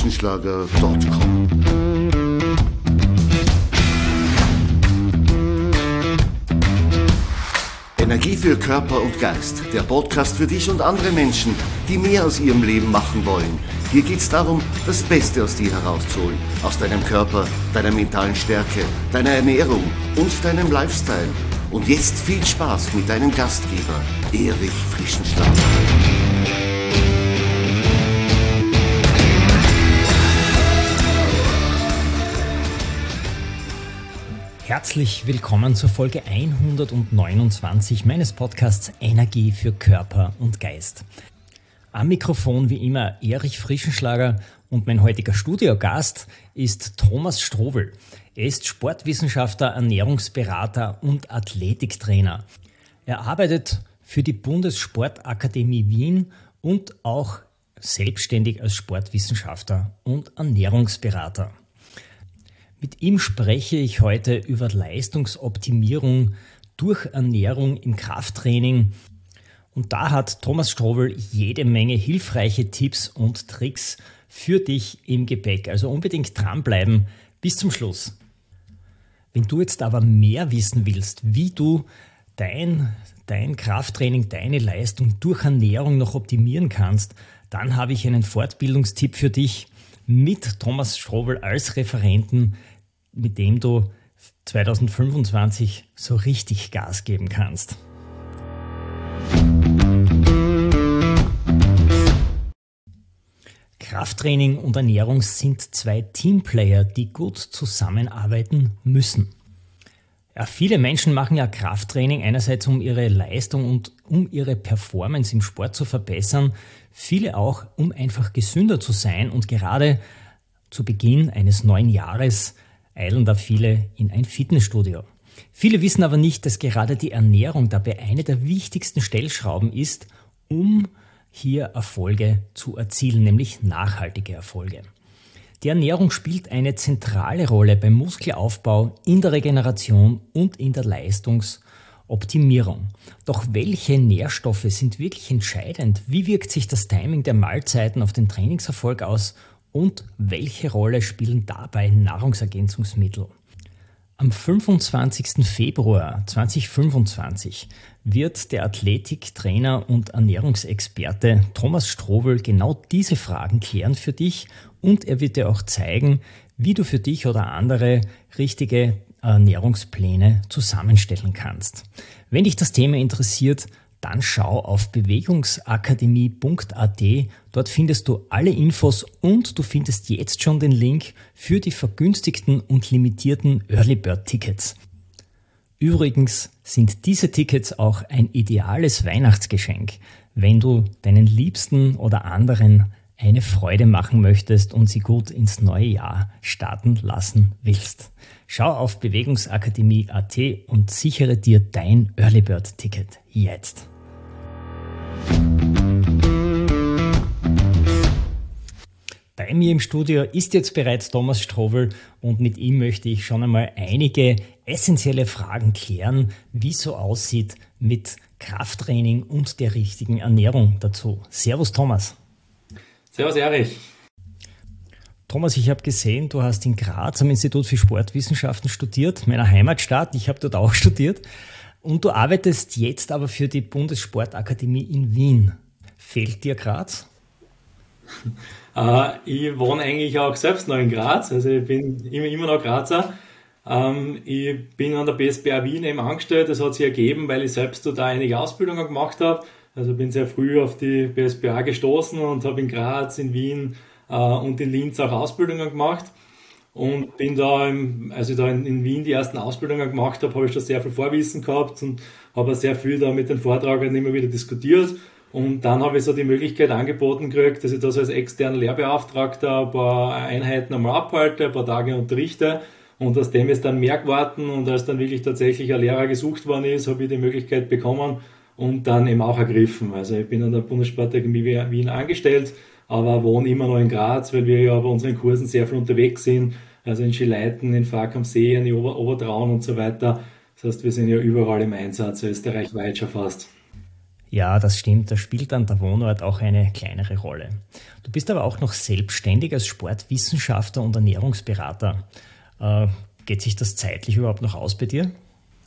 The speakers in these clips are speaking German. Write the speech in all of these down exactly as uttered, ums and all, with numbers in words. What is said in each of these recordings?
frischenschlager punkt com. Energie für Körper und Geist. Der Podcast für dich und andere Menschen, die mehr aus ihrem Leben machen wollen. Hier geht es darum, das Beste aus dir herauszuholen. Aus deinem Körper, deiner mentalen Stärke, deiner Ernährung und deinem Lifestyle. Und jetzt viel Spaß mit deinem Gastgeber, Erich Frischenschlager. Herzlich willkommen zur Folge hundertneunundzwanzig meines Podcasts Energie für Körper und Geist. Am Mikrofon wie immer Erich Frischenschlager und mein heutiger Studiogast ist Thomas Strobel. Er ist Sportwissenschaftler, Ernährungsberater und Athletiktrainer. Er arbeitet für die Bundessportakademie Wien und auch selbstständig als Sportwissenschaftler und Ernährungsberater. Mit ihm spreche ich heute über Leistungsoptimierung durch Ernährung im Krafttraining. Und da hat Thomas Strobel jede Menge hilfreiche Tipps und Tricks für dich im Gepäck. Also unbedingt dranbleiben bis zum Schluss. Wenn du jetzt aber mehr wissen willst, wie du dein, dein Krafttraining, deine Leistung durch Ernährung noch optimieren kannst, dann habe ich einen Fortbildungstipp für dich mit Thomas Strobel als Referenten, mit dem du zwanzig fünfundzwanzig so richtig Gas geben kannst. Krafttraining und Ernährung sind zwei Teamplayer, die gut zusammenarbeiten müssen. Ja, viele Menschen machen ja Krafttraining einerseits, um ihre Leistung und um ihre Performance im Sport zu verbessern, viele auch, um einfach gesünder zu sein, und gerade zu Beginn eines neuen Jahres eilen da viele in ein Fitnessstudio. Viele wissen aber nicht, dass gerade die Ernährung dabei eine der wichtigsten Stellschrauben ist, um hier Erfolge zu erzielen, nämlich nachhaltige Erfolge. Die Ernährung spielt eine zentrale Rolle beim Muskelaufbau, in der Regeneration und in der Leistungsoptimierung. Doch welche Nährstoffe sind wirklich entscheidend? Wie wirkt sich das Timing der Mahlzeiten auf den Trainingserfolg aus? Und welche Rolle spielen dabei Nahrungsergänzungsmittel? Am fünfundzwanzigsten Februar zweitausendfünfundzwanzig wird der Athletiktrainer und Ernährungsexperte Thomas Strobel genau diese Fragen klären für dich, und er wird dir auch zeigen, wie du für dich oder andere richtige Ernährungspläne zusammenstellen kannst. Wenn dich das Thema interessiert, dann schau auf bewegungsakademie punkt a t. Dort findest du alle Infos und du findest jetzt schon den Link für die vergünstigten und limitierten Early Bird Tickets. Übrigens sind diese Tickets auch ein ideales Weihnachtsgeschenk, wenn du deinen Liebsten oder anderen eine Freude machen möchtest und sie gut ins neue Jahr starten lassen willst. Schau auf bewegungsakademie punkt a t und sichere dir dein Early Bird Ticket jetzt. Bei mir im Studio ist jetzt bereits Thomas Strobel und mit ihm möchte ich schon einmal einige essentielle Fragen klären, wie es so aussieht mit Krafttraining und der richtigen Ernährung dazu. Servus Thomas. Servus Erich. Thomas, ich habe gesehen, du hast in Graz am Institut für Sportwissenschaften studiert, meiner Heimatstadt. Ich habe dort auch studiert. Und du arbeitest jetzt aber für die Bundessportakademie in Wien. Fehlt dir Graz? Äh, ich wohne eigentlich auch selbst noch in Graz, also ich bin immer, immer noch Grazer. Ähm, ich bin an der B S B A Wien eben angestellt. Das hat sich ergeben, weil ich selbst da einige Ausbildungen gemacht habe. Also bin sehr früh auf die B S B A gestoßen und habe in Graz, in Wien äh, und in Linz auch Ausbildungen gemacht. Und bin da, im, als ich da in, in Wien die ersten Ausbildungen gemacht habe, habe ich schon sehr viel Vorwissen gehabt und habe sehr viel da mit den Vortragenden immer wieder diskutiert. Und dann habe ich so die Möglichkeit angeboten gekriegt, dass ich da so als externer Lehrbeauftragter ein paar Einheiten einmal abhalte, ein paar Tage unterrichte. Und aus dem ist dann mehr geworden, und als dann wirklich tatsächlich ein Lehrer gesucht worden ist, habe ich die Möglichkeit bekommen und dann eben auch ergriffen. Also ich bin an der Bundessportakademie Wien angestellt, aber wohne immer noch in Graz, weil wir ja bei unseren Kursen sehr viel unterwegs sind. Also in Schileiten, in Fark am See, in Ober- Obertraun und so weiter. Das heißt, wir sind ja überall im Einsatz, österreichweit schon fast. Ja, das stimmt. Da spielt dann der Wohnort auch eine kleinere Rolle. Du bist aber auch noch selbstständig als Sportwissenschaftler und Ernährungsberater. Äh, geht sich das zeitlich überhaupt noch aus bei dir?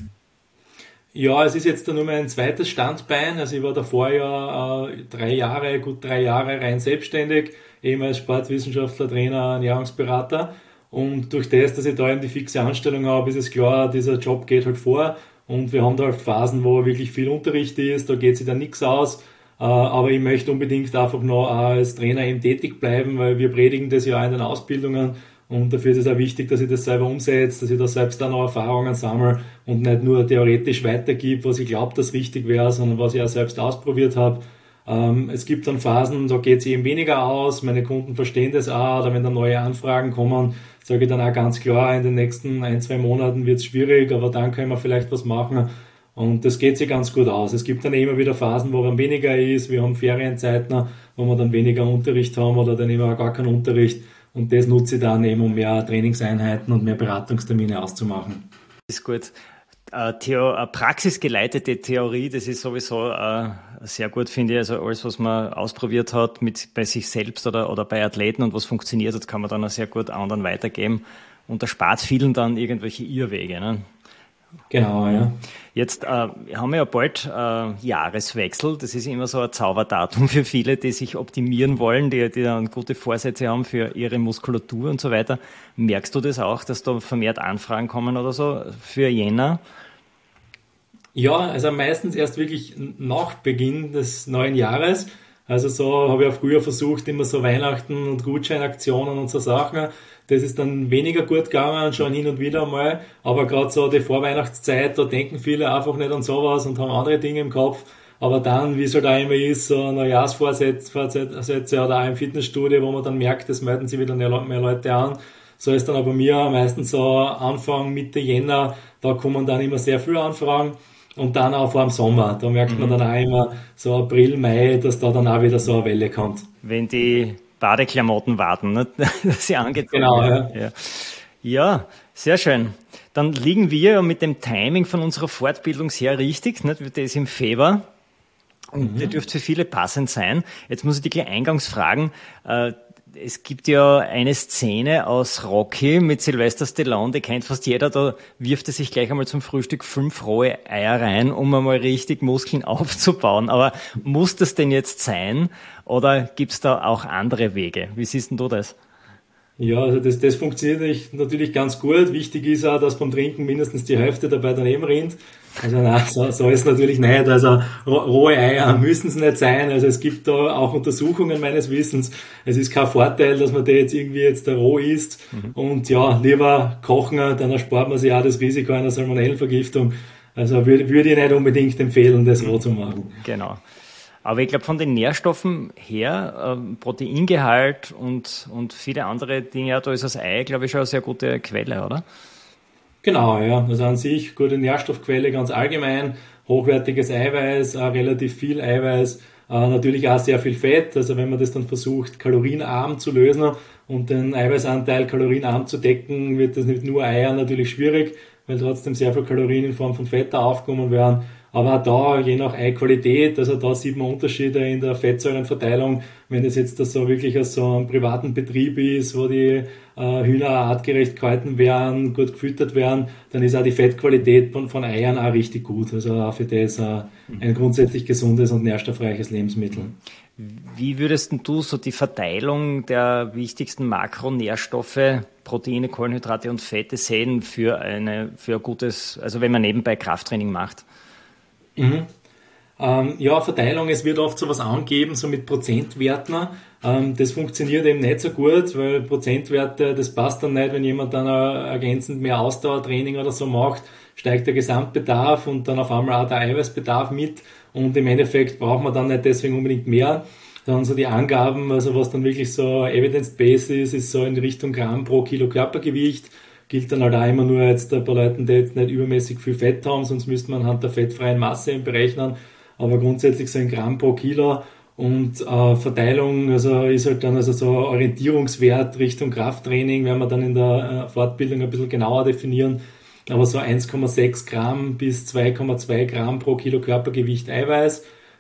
Ja, es ist jetzt nur mein zweites Standbein. Also ich war davor ja äh, drei Jahre, gut drei Jahre rein selbstständig, eben als Sportwissenschaftler, Trainer, Ernährungsberater. Und durch das, dass ich da eben die fixe Anstellung habe, ist es klar, dieser Job geht halt vor. Und wir haben da oft Phasen, wo wirklich viel Unterricht ist, da geht sich dann nichts aus. Äh, aber ich möchte unbedingt einfach noch als Trainer eben tätig bleiben, weil wir predigen das ja auch in den Ausbildungen. Und dafür ist es auch wichtig, dass ich das selber umsetze, dass ich da selbst dann auch Erfahrungen sammle und nicht nur theoretisch weitergebe, was ich glaube, dass richtig wäre, sondern was ich auch selbst ausprobiert habe. Ähm, es gibt dann Phasen, da geht es eben weniger aus, meine Kunden verstehen das auch, oder wenn dann neue Anfragen kommen, sage ich dann auch ganz klar, in den nächsten ein, zwei Monaten wird es schwierig, aber dann können wir vielleicht was machen. Und das geht sich ganz gut aus. Es gibt dann immer wieder Phasen, wo dann weniger ist, wir haben Ferienzeiten, wo wir dann weniger Unterricht haben oder dann eben auch gar keinen Unterricht. Und das nutze ich dann eben, um mehr Trainingseinheiten und mehr Beratungstermine auszumachen. Das ist gut. Äh, Theo, äh, praxisgeleitete Theorie, das ist sowieso äh, sehr gut, finde ich. Also alles, was man ausprobiert hat mit bei sich selbst oder, oder bei Athleten und was funktioniert hat, kann man dann auch sehr gut anderen weitergeben. Und da spart vielen dann irgendwelche Irrwege. Ne? Genau, ja. Jetzt äh, haben wir ja bald äh, Jahreswechsel. Das ist immer so ein Zauberdatum für viele, die sich optimieren wollen, die, die dann gute Vorsätze haben für ihre Muskulatur und so weiter. Merkst du das auch, dass da vermehrt Anfragen kommen oder so für Jänner? Ja, also meistens erst wirklich nach Beginn des neuen Jahres. Also so habe ich auch früher versucht, immer so Weihnachten und Gutscheinaktionen und so Sachen. Das ist dann weniger gut gegangen, schon hin und wieder mal. Aber gerade so die Vorweihnachtszeit, da denken viele einfach nicht an sowas und haben andere Dinge im Kopf. Aber dann, wie es halt auch immer ist, so Neujahrsvorsätze oder auch im Fitnessstudio, wo man dann merkt, es melden sich wieder mehr Leute an. So ist dann aber bei mir meistens so Anfang, Mitte Jänner, da kommen dann immer sehr viele Anfragen. Und dann auch vor dem Sommer, da merkt man dann auch immer so April, Mai, dass da dann auch wieder so eine Welle kommt. Wenn die Badeklamotten warten, ne? Dass sie angezogen Genau, werden. Ja. Ja, sehr schön. Dann liegen wir ja mit dem Timing von unserer Fortbildung sehr richtig. Nicht? Das ist im Februar und mhm. das dürfte für viele passend sein. Jetzt muss ich dich gleich eingangs fragen, äh, es gibt ja eine Szene aus Rocky mit Sylvester Stallone, die kennt fast jeder, da wirft er sich gleich einmal zum Frühstück fünf rohe Eier rein, um einmal richtig Muskeln aufzubauen. Aber muss das denn jetzt sein oder gibt's da auch andere Wege? Wie siehst denn du das? Ja, also das, das funktioniert natürlich ganz gut. Wichtig ist auch, dass beim Trinken mindestens die Hälfte dabei daneben rinnt. Also nein, so, so ist es natürlich nicht. Also rohe Eier müssen es nicht sein. Also es gibt da auch Untersuchungen meines Wissens. Es ist kein Vorteil, dass man da jetzt irgendwie jetzt da roh isst. Mhm. Und ja, lieber kochen, dann erspart man sich auch das Risiko einer Salmonellenvergiftung. Also würde, würde ich nicht unbedingt empfehlen, das roh zu machen. Genau. Aber ich glaube, von den Nährstoffen her, äh, Proteingehalt und, und viele andere Dinge, da ist das Ei, glaube ich, schon eine sehr gute Quelle, oder? Genau, ja. Also an sich gute Nährstoffquelle ganz allgemein, hochwertiges Eiweiß, auch relativ viel Eiweiß, äh, natürlich auch sehr viel Fett. Also wenn man das dann versucht, kalorienarm zu lösen und den Eiweißanteil kalorienarm zu decken, wird das mit nur Eiern natürlich schwierig, weil trotzdem sehr viel Kalorien in Form von Fett da aufgenommen werden. Aber auch da, je nach Eiqualität, also da sieht man Unterschiede in der Fettsäurenverteilung. Wenn das jetzt so wirklich aus so einem privaten Betrieb ist, wo die äh, Hühner artgerecht gehalten werden, gut gefüttert werden, dann ist auch die Fettqualität von, von Eiern auch richtig gut. Also auch für das äh, ein grundsätzlich gesundes und nährstoffreiches Lebensmittel. Wie würdest du so die Verteilung der wichtigsten Makronährstoffe, Proteine, Kohlenhydrate und Fette sehen für eine, für ein gutes, also wenn man nebenbei Krafttraining macht? Mhm. Ähm, ja, Verteilung, es wird oft sowas angegeben, so mit Prozentwerten. Ähm, das funktioniert eben nicht so gut, weil Prozentwerte, das passt dann nicht, wenn jemand dann äh, ergänzend mehr Ausdauertraining oder so macht, steigt der Gesamtbedarf und dann auf einmal auch der Eiweißbedarf mit und im Endeffekt braucht man dann nicht deswegen unbedingt mehr. Dann so die Angaben, also was dann wirklich so evidence-based ist, ist so in Richtung Gramm pro Kilo Körpergewicht. Gilt dann halt auch immer nur jetzt bei Leuten, die jetzt nicht übermäßig viel Fett haben, sonst müsste man anhand der fettfreien Masse eben berechnen, aber grundsätzlich so ein Gramm pro Kilo und äh, Verteilung, also ist halt dann also so Orientierungswert Richtung Krafttraining, werden wir dann in der äh, Fortbildung ein bisschen genauer definieren, aber so eins Komma sechs Gramm bis zwei Komma zwei Gramm pro Kilo Körpergewicht Eiweiß.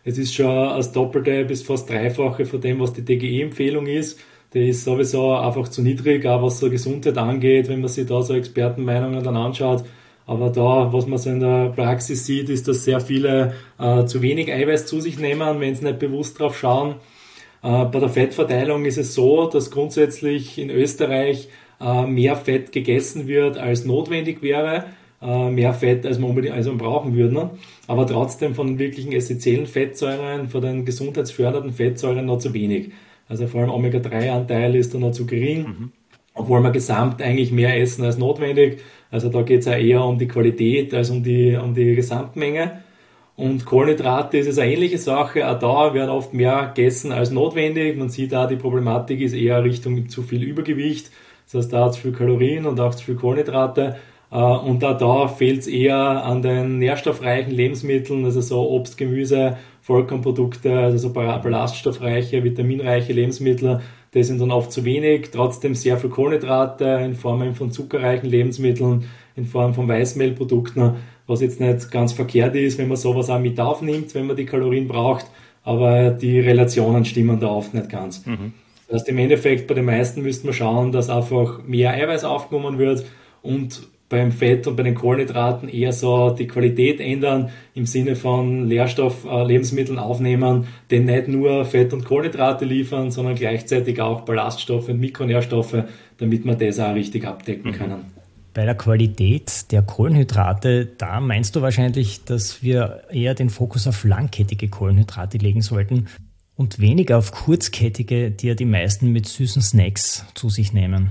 Es ist schon das Doppelte bis fast Dreifache von dem, was die D G E-Empfehlung ist. Der ist sowieso einfach zu niedrig, auch was so Gesundheit angeht, wenn man sich da so Expertenmeinungen dann anschaut. Aber da, was man so in der Praxis sieht, ist, dass sehr viele äh, zu wenig Eiweiß zu sich nehmen, wenn sie nicht bewusst drauf schauen. Äh, bei der Fettverteilung ist es so, dass grundsätzlich in Österreich äh, mehr Fett gegessen wird, als notwendig wäre. Äh, mehr Fett, als man unbedingt, als man brauchen würde. Ne? Aber trotzdem von den wirklichen essentiellen Fettsäuren, von den gesundheitsfördernden Fettsäuren noch zu wenig. Also vor allem Omega drei Anteil ist da noch zu gering, mhm. obwohl wir gesamt eigentlich mehr essen als notwendig. Also da geht es auch eher um die Qualität als um die, um die Gesamtmenge. Und Kohlenhydrate ist es eine ähnliche Sache. Auch da werden oft mehr gegessen als notwendig. Man sieht auch, die Problematik ist eher Richtung zu viel Übergewicht. Das heißt, da hat es viel Kalorien und auch zu viel Kohlenhydrate. Und auch da fehlt es eher an den nährstoffreichen Lebensmitteln, also so Obst, Gemüse, Vollkornprodukte, also so ballaststoffreiche, vitaminreiche Lebensmittel. Die sind dann oft zu wenig. Trotzdem sehr viel Kohlenhydrate in Form von zuckerreichen Lebensmitteln, in Form von Weißmehlprodukten, was jetzt nicht ganz verkehrt ist, wenn man sowas auch mit aufnimmt, wenn man die Kalorien braucht. Aber die Relationen stimmen da oft nicht ganz. Mhm. Das heißt, im Endeffekt bei den meisten müsste man schauen, dass einfach mehr Eiweiß aufgenommen wird und beim Fett und bei den Kohlenhydraten eher so die Qualität ändern, im Sinne von Nährstoff-Lebensmitteln aufnehmen, die nicht nur Fett und Kohlenhydrate liefern, sondern gleichzeitig auch Ballaststoffe und Mikronährstoffe, damit wir das auch richtig abdecken können. Bei der Qualität der Kohlenhydrate, da meinst du wahrscheinlich, dass wir eher den Fokus auf langkettige Kohlenhydrate legen sollten und weniger auf kurzkettige, die ja die meisten mit süßen Snacks zu sich nehmen.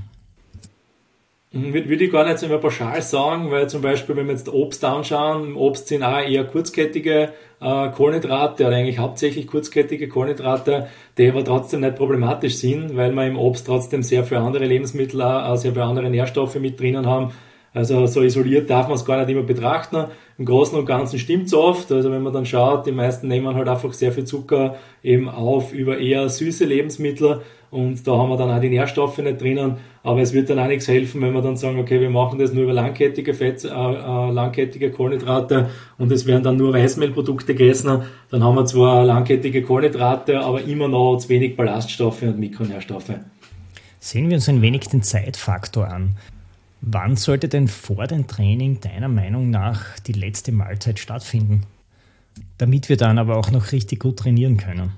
Würde ich gar nicht so immer pauschal sagen, weil zum Beispiel, wenn wir jetzt Obst anschauen, im Obst sind auch eher kurzkettige äh, Kohlenhydrate oder eigentlich hauptsächlich kurzkettige Kohlenhydrate, die aber trotzdem nicht problematisch sind, weil wir im Obst trotzdem sehr viele andere Lebensmittel, auch sehr viele andere Nährstoffe mit drinnen haben. Also so isoliert darf man es gar nicht immer betrachten. Im Großen und Ganzen stimmt es oft. Also wenn man dann schaut, die meisten nehmen halt einfach sehr viel Zucker eben auf über eher süße Lebensmittel und da haben wir dann auch die Nährstoffe nicht drinnen. Aber es wird dann auch nichts helfen, wenn wir dann sagen, okay, wir machen das nur über langkettige Fett, äh, äh, langkettige Kohlenhydrate und es werden dann nur Weißmehlprodukte gegessen. Dann haben wir zwar langkettige Kohlenhydrate, aber immer noch zu wenig Ballaststoffe und Mikronährstoffe. Sehen wir uns ein wenig den Zeitfaktor an. Wann sollte denn vor dem Training deiner Meinung nach die letzte Mahlzeit stattfinden, damit wir dann aber auch noch richtig gut trainieren können?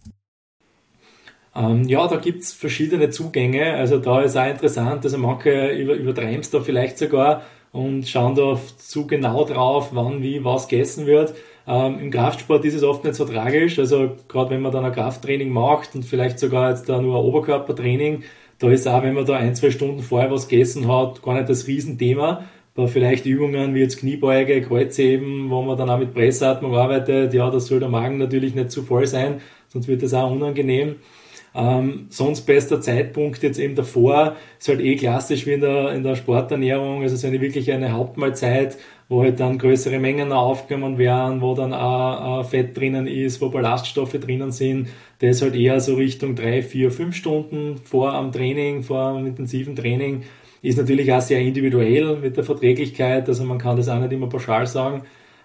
Ähm, ja, da gibt's verschiedene Zugänge. Also da ist auch interessant, also manche über, übertreiben es da vielleicht sogar und schauen da zu genau drauf, wann, wie, was gegessen wird. Ähm, Im Kraftsport ist es oft nicht so tragisch. Also gerade wenn man dann ein Krafttraining macht und vielleicht sogar jetzt da nur ein Oberkörpertraining, da ist auch, wenn man da ein, zwei Stunden vorher was gegessen hat, gar nicht das Riesenthema. Bei vielleicht Übungen wie jetzt Kniebeuge, Kreuzheben, wo man dann auch mit Pressatmung arbeitet, ja, da soll der Magen natürlich nicht zu voll sein, sonst wird das auch unangenehm. Ähm, sonst bester Zeitpunkt jetzt eben davor, ist halt eh klassisch wie in der, in der Sporternährung, also so eine wirklich eine Hauptmahlzeit, wo halt dann größere Mengen aufgenommen werden, wo dann auch, auch Fett drinnen ist, wo Ballaststoffe drinnen sind. Das ist halt eher so Richtung drei, vier, fünf Stunden vor am Training, vor einem intensiven Training. Ist natürlich auch sehr individuell mit der Verträglichkeit, also man kann das auch nicht immer pauschal sagen.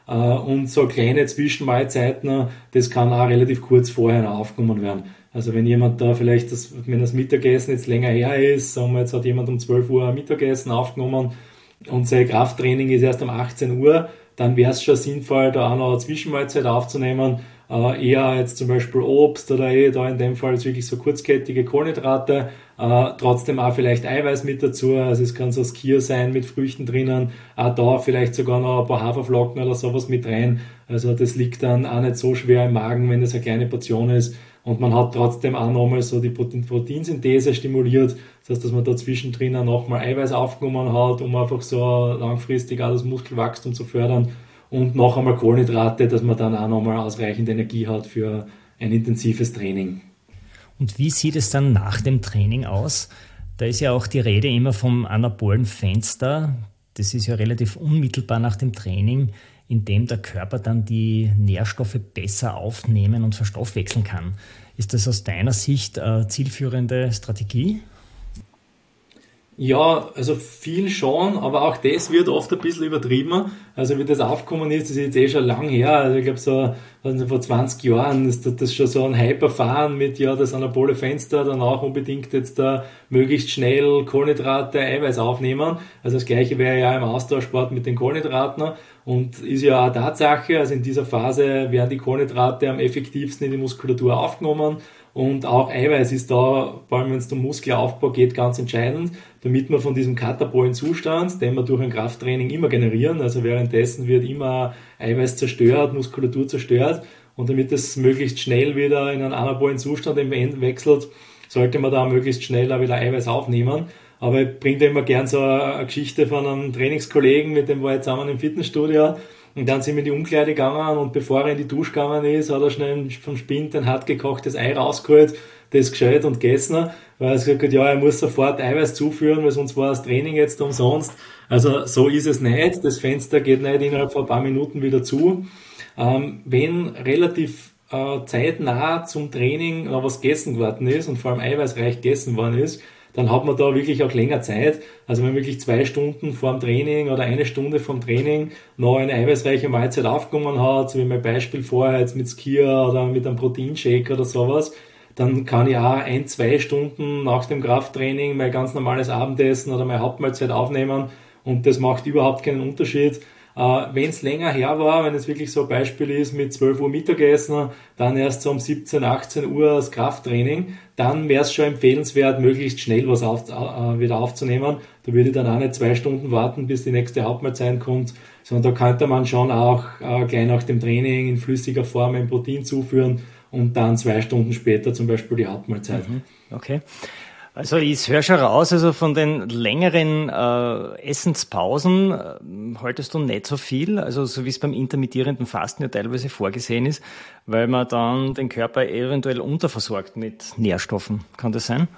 Und so kleine Zwischenmahlzeiten, das kann auch relativ kurz vorher noch aufgenommen werden. Also wenn jemand da vielleicht, das, wenn das Mittagessen jetzt länger her ist, sagen wir, jetzt hat jemand um zwölf Uhr ein Mittagessen aufgenommen und sein Krafttraining ist erst um achtzehn Uhr, dann wäre es schon sinnvoll, da auch noch eine Zwischenmahlzeit aufzunehmen. Äh, eher jetzt zum Beispiel Obst oder eh da in dem Fall jetzt wirklich so kurzkettige Kohlenhydrate, äh, trotzdem auch vielleicht Eiweiß mit dazu, also es kann so Skier sein mit Früchten drinnen, auch da vielleicht sogar noch ein paar Haferflocken oder sowas mit rein, also das liegt dann auch nicht so schwer im Magen, wenn das eine kleine Portion ist. Und man hat trotzdem auch nochmal so die Proteinsynthese stimuliert. Das heißt, dass man da zwischendrin auch nochmal Eiweiß aufgenommen hat, um einfach so langfristig auch das Muskelwachstum zu fördern. Und noch einmal Kohlenhydrate, dass man dann auch nochmal ausreichend Energie hat für ein intensives Training. Und wie sieht es dann nach dem Training aus? Da ist ja auch die Rede immer vom anabolen Fenster. Das ist ja relativ unmittelbar nach dem Training, in dem der Körper dann die Nährstoffe besser aufnehmen und verstoffwechseln kann. Ist das aus deiner Sicht eine zielführende Strategie? Ja, also viel schon, aber auch das wird oft ein bisschen übertrieben. Also wie das aufgekommen ist, das ist jetzt eh schon lang her. Also ich glaube so, also vor zwanzig Jahren ist das schon so ein Hyperfahren mit, ja, das anabole Fenster, dann auch unbedingt jetzt da möglichst schnell Kohlenhydrate, Eiweiß aufnehmen. Also das Gleiche wäre ja im Austauschsport mit den Kohlenhydraten und ist ja eine Tatsache. Also in dieser Phase werden die Kohlenhydrate am effektivsten in die Muskulatur aufgenommen. Und auch Eiweiß ist da, vor allem wenn es um Muskelaufbau geht, ganz entscheidend, damit wir von diesem katabolen Zustand, den wir durch ein Krafttraining immer generieren, also währenddessen wird immer Eiweiß zerstört, Muskulatur zerstört, und damit es möglichst schnell wieder in einen anabolen Zustand wechselt, sollte man da möglichst schnell auch wieder Eiweiß aufnehmen. Aber ich bringe da immer gern so eine Geschichte von einem Trainingskollegen, mit dem war ich zusammen im Fitnessstudio. Und dann sind wir in die Umkleide gegangen und bevor er in die Dusche gegangen ist, hat er schnell vom Spind ein hart gekochtes Ei rausgeholt, das geschält und gegessen, weil er gesagt hat, ja, er muss sofort Eiweiß zuführen, weil sonst war das Training jetzt umsonst. Also so ist es nicht. Das Fenster geht nicht innerhalb von ein paar Minuten wieder zu. Ähm, wenn relativ äh, zeitnah zum Training noch was gegessen worden ist und vor allem eiweißreich gegessen worden ist, dann hat man da wirklich auch länger Zeit. Also wenn man wirklich zwei Stunden vor dem Training oder eine Stunde vor dem Training noch eine eiweißreiche Mahlzeit aufgenommen hat, so wie mein Beispiel vorher jetzt mit Skier oder mit einem Proteinshake oder sowas, dann kann ich auch ein, zwei Stunden nach dem Krafttraining mein ganz normales Abendessen oder meine Hauptmahlzeit aufnehmen und das macht überhaupt keinen Unterschied. Uh, wenn es länger her war, wenn es wirklich so ein Beispiel ist mit zwölf Uhr Mittagessen, dann erst so um siebzehn, achtzehn Uhr das Krafttraining, dann wäre es schon empfehlenswert, möglichst schnell was auf, uh, wieder aufzunehmen. Da würde ich dann auch nicht zwei Stunden warten, bis die nächste Hauptmahlzeit kommt, sondern da könnte man schon auch uh, gleich nach dem Training in flüssiger Form ein Protein zuführen und dann zwei Stunden später zum Beispiel die Hauptmahlzeit. Mhm. Okay. Also ich höre schon raus, also von den längeren äh, Essenspausen äh, haltest du nicht so viel, also so wie es beim intermittierenden Fasten ja teilweise vorgesehen ist, weil man dann den Körper eventuell unterversorgt mit Nährstoffen. Kann das sein?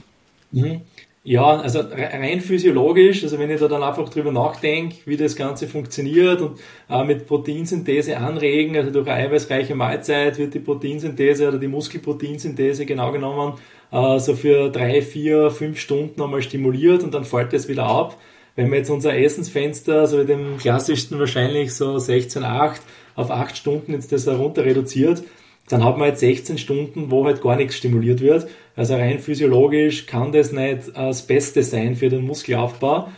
Mhm. Ja, also rein physiologisch, also wenn ich da dann einfach drüber nachdenke, wie das Ganze funktioniert und äh, mit Proteinsynthese anregen, also durch eine eiweißreiche Mahlzeit wird die Proteinsynthese oder die Muskelproteinsynthese genau genommen äh, so für drei, vier, fünf Stunden einmal stimuliert und dann fällt das wieder ab. Wenn wir jetzt unser Essensfenster, so mit dem klassischsten wahrscheinlich so sechzehn Komma acht auf acht Stunden jetzt das herunter reduziert, dann hat man jetzt sechzehn Stunden, wo halt gar nichts stimuliert wird. Also rein physiologisch kann das nicht das Beste sein für den Muskelaufbau.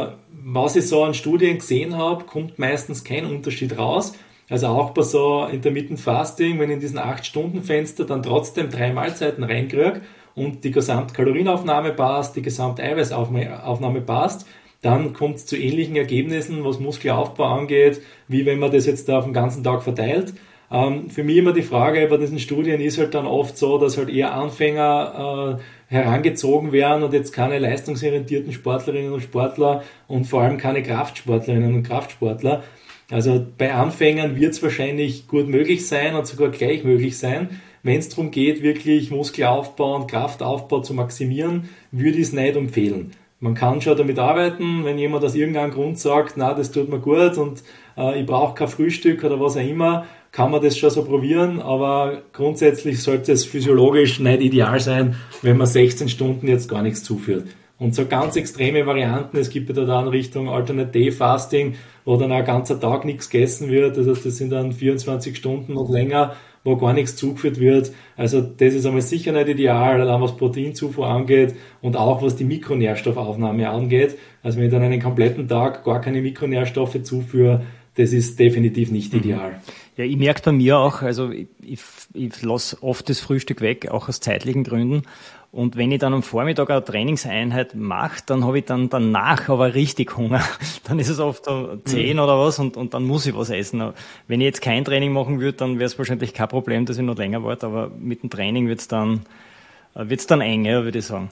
Was ich so an Studien gesehen habe, kommt meistens kein Unterschied raus. Also auch bei so Intermittent Fasting, wenn ich in diesen acht Stunden Fenster dann trotzdem drei Mahlzeiten reinkriege und die Gesamtkalorienaufnahme passt, die Gesamteiweißaufnahme passt, dann kommt es zu ähnlichen Ergebnissen, was Muskelaufbau angeht, wie wenn man das jetzt da auf den ganzen Tag verteilt. Ähm, für mich immer die Frage bei diesen Studien ist halt dann oft so, dass halt eher Anfänger äh, herangezogen werden und jetzt keine leistungsorientierten Sportlerinnen und Sportler und vor allem keine Kraftsportlerinnen und Kraftsportler. Also bei Anfängern wird es wahrscheinlich gut möglich sein und sogar gleich möglich sein. Wenn es darum geht, wirklich Muskelaufbau und Kraftaufbau zu maximieren, würde ich es nicht empfehlen. Man kann schon damit arbeiten, wenn jemand aus irgendeinem Grund sagt, na, das tut mir gut und äh, ich brauche kein Frühstück oder was auch immer, kann man das schon so probieren, aber grundsätzlich sollte es physiologisch nicht ideal sein, wenn man sechzehn Stunden jetzt gar nichts zuführt. Und so ganz extreme Varianten, es gibt ja da in Richtung Alternate Day Fasting, wo dann ein ganzer Tag nichts gegessen wird, das heißt, das sind dann vierundzwanzig Stunden und länger, wo gar nichts zugeführt wird. Also das ist einmal sicher nicht ideal, allein was Proteinzufuhr angeht und auch was die Mikronährstoffaufnahme angeht. Also wenn ich dann einen kompletten Tag gar keine Mikronährstoffe zuführe, das ist definitiv nicht ideal. Ja, ich merke bei mir auch, also ich, ich, ich lasse oft das Frühstück weg, auch aus zeitlichen Gründen. Und wenn ich dann am Vormittag eine Trainingseinheit mache, dann habe ich dann danach aber richtig Hunger. Dann ist es oft um zehn mhm. oder was und, und dann muss ich was essen. Wenn ich jetzt kein Training machen würde, dann wäre es wahrscheinlich kein Problem, dass ich noch länger warte. Aber mit dem Training wird es dann, wird's dann eng, ja, würde ich sagen.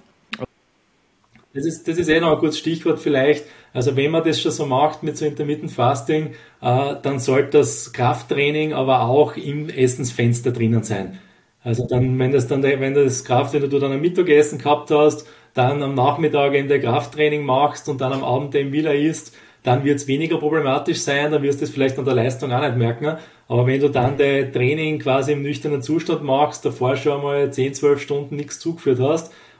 Das ist, das ist eh noch ein gutes Stichwort vielleicht. Also wenn man das schon so macht mit so Intermittent Fasting, äh, dann sollte das Krafttraining aber auch im Essensfenster drinnen sein. Also dann, wenn das dann, wenn das Kraft, wenn du dann ein Mittagessen gehabt hast, dann am Nachmittag eben der Krafttraining machst und dann am Abend eben wieder isst, dann wird es weniger problematisch sein, dann wirst du es vielleicht an der Leistung auch nicht merken. Aber wenn du dann dein Training quasi im nüchternen Zustand machst, davor schon einmal zehn, zwölf Stunden nichts zugeführt hast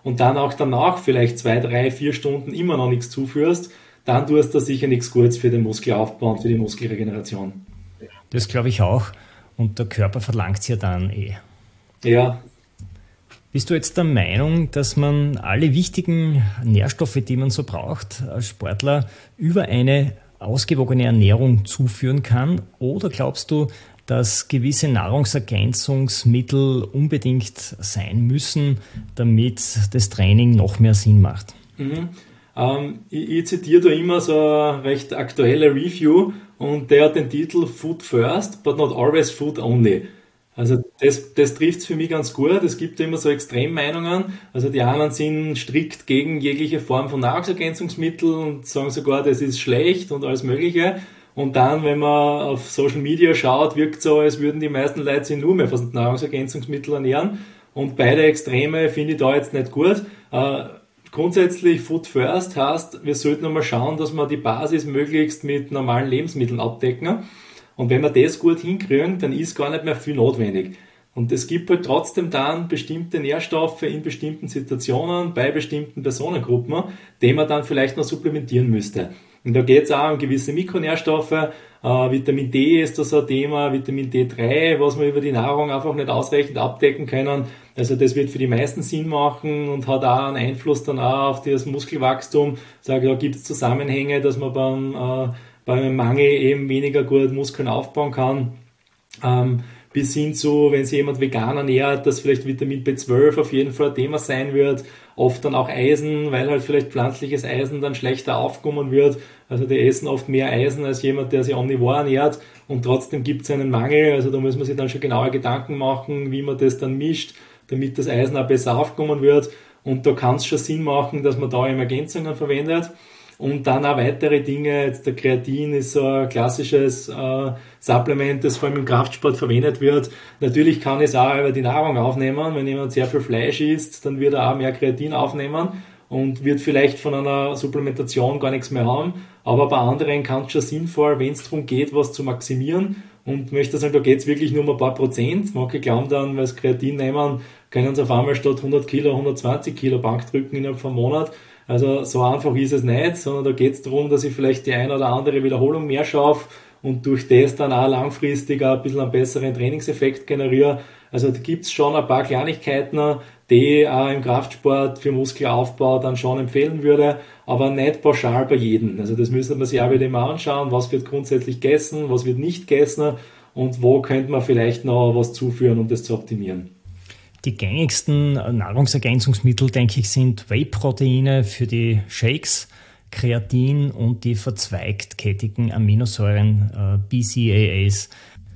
und dann auch danach vielleicht zwei, drei, vier Stunden immer noch nichts zuführst, dann tust du sicher nichts Gutes für den Muskelaufbau und für die Muskelregeneration. Das glaube ich auch. Und der Körper verlangt es ja dann eh. Ja. Bist du jetzt der Meinung, dass man alle wichtigen Nährstoffe, die man so braucht als Sportler, über eine ausgewogene Ernährung zuführen kann? Oder glaubst du, dass gewisse Nahrungsergänzungsmittel unbedingt sein müssen, damit das Training noch mehr Sinn macht? Mhm. Ähm, ich, ich zitiere da immer so eine recht aktuelle Review und der hat den Titel Food First, but not always food only. Also das, das trifft es für mich ganz gut. Es gibt immer so Extremmeinungen. Also die einen sind strikt gegen jegliche Form von Nahrungsergänzungsmittel und sagen sogar, das ist schlecht und alles Mögliche. Und dann, wenn man auf Social Media schaut, wirkt es so, als würden die meisten Leute sich nur mehr von Nahrungsergänzungsmitteln ernähren. Und beide Extreme finde ich da jetzt nicht gut. Äh, grundsätzlich Food First heißt, wir sollten einmal schauen, dass wir die Basis möglichst mit normalen Lebensmitteln abdecken. Und wenn wir das gut hinkriegen, dann ist gar nicht mehr viel notwendig. Und es gibt halt trotzdem dann bestimmte Nährstoffe in bestimmten Situationen, bei bestimmten Personengruppen, die man dann vielleicht noch supplementieren müsste. Und da geht es auch um gewisse Mikronährstoffe. Äh, Vitamin D ist das ein Thema, Vitamin D drei, was wir über die Nahrung einfach nicht ausreichend abdecken können. Also das wird für die meisten Sinn machen und hat auch einen Einfluss dann auch auf das Muskelwachstum. Sage, da gibt es Zusammenhänge, dass man beim äh, beim Mangel eben weniger gut Muskeln aufbauen kann, ähm, bis hin zu, wenn sich jemand vegan ernährt, dass vielleicht Vitamin B zwölf auf jeden Fall ein Thema sein wird, oft dann auch Eisen, weil halt vielleicht pflanzliches Eisen dann schlechter aufkommen wird, also die essen oft mehr Eisen als jemand, der sich omnivor ernährt und trotzdem gibt es einen Mangel, also da muss man sich dann schon genauer Gedanken machen, wie man das dann mischt, damit das Eisen auch besser aufkommen wird und da kann es schon Sinn machen, dass man da eben Ergänzungen verwendet. Und dann auch weitere Dinge, jetzt der Kreatin ist so ein klassisches äh, Supplement, das vor allem im Kraftsport verwendet wird. Natürlich kann es auch über die Nahrung aufnehmen, wenn jemand sehr viel Fleisch isst, dann wird er auch mehr Kreatin aufnehmen und wird vielleicht von einer Supplementation gar nichts mehr haben. Aber bei anderen kann es schon sinnvoll, wenn es darum geht, was zu maximieren. Und möchte sagen, da geht es wirklich nur um ein paar Prozent. Manche glauben dann, weil sie Kreatin nehmen, können sie auf einmal statt hundert Kilo, hundertzwanzig Kilo Bank drücken innerhalb von einem Monat. Also so einfach ist es nicht, sondern da geht es darum, dass ich vielleicht die ein oder andere Wiederholung mehr schaffe und durch das dann auch langfristig auch ein bisschen einen besseren Trainingseffekt generiere. Also da gibt es schon ein paar Kleinigkeiten, die ich auch im Kraftsport für Muskelaufbau dann schon empfehlen würde, aber nicht pauschal bei jedem. Also das müsste man sich auch wieder immer anschauen, was wird grundsätzlich gegessen, was wird nicht gegessen und wo könnte man vielleicht noch was zuführen, um das zu optimieren. Die gängigsten Nahrungsergänzungsmittel, denke ich, sind Whey-Proteine für die Shakes, Kreatin und die verzweigtkettigen Aminosäuren äh, B C A As.